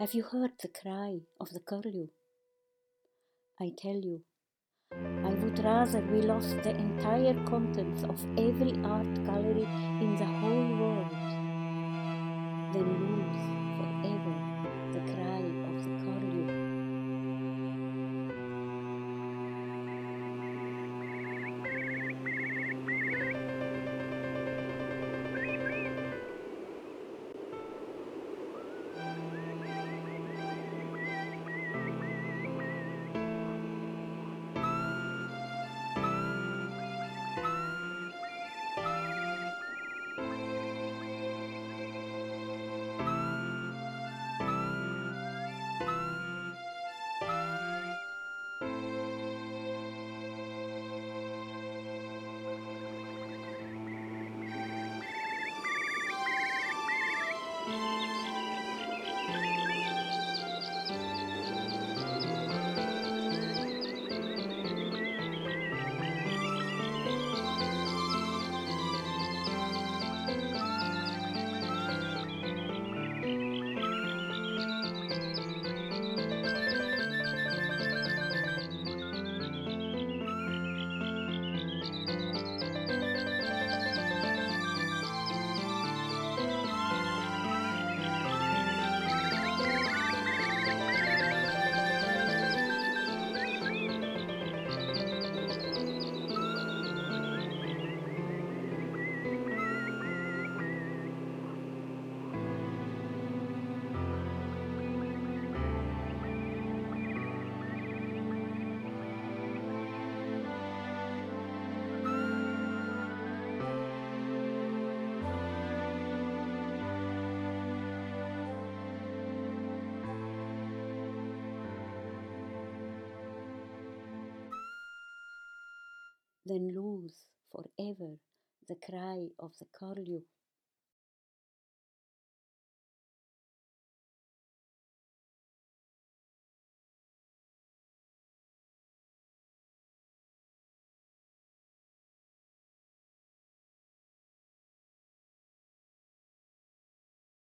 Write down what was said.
Have you heard the cry of the curlew? I tell you, I would rather we lost the entire contents of every art gallery in the whole world than lose forever the cry of the curlew. Then lose forever the cry of the curlew.